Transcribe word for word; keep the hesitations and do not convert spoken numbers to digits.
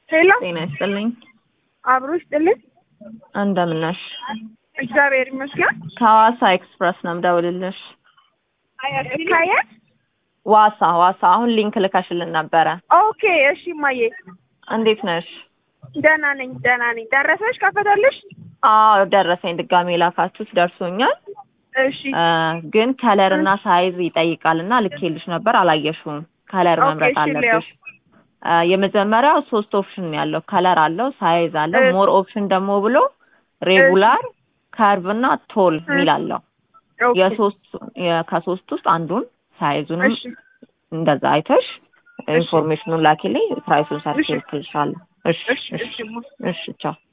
ሄሎ ጤና ይስጥልኝ። አብሮ ይስጥልኝ። እንደምን ነሽ? እግዚአብሔር ይመስገን። ከሐዋሳ ኤክስፕረስ ነው የምደውልልሽ። ከየት? ዋሳ ዋሳ አሁን ሊንክ ልከሽልን ነበረ። ኦኬ እሺ ማዬ እንዴት ነሽ? ደህና ነኝ ደህና ነኝ። ደረሰሽ? ከፈተልሽ? አዎ ደረሰኝ። ድጋሜ ላካችሁት ደርሶኛል። እሺ ግን ከለር እና ሳይዝ ይጠይቃልና ልኬልሽ ነበር አላየሽውም። ከለር ኦኬ መምረጥ እሺ ሊያው አለብሽ። የመጀመሪያው ሶስት ኦፕሽን ያለው ከለር አለው፣ ሳይዝ አለው። እሺ። ሞር ኦፕሽን ደግሞ ብሎ ሬጉላር፣ ከርቭ እና ቶል ሚል አለው። ኦኬ የሶስት ከሶስት ውስጥ አንዱን ሳይዙንም እሺ እንደዛ አይተሽ ኢንፎርሜሽኑን ላኪልኝ። ፕራይሱን ሰርች ልክልሻለሁ። እሺ እሺ እሺ እሺ እሺ ቻው።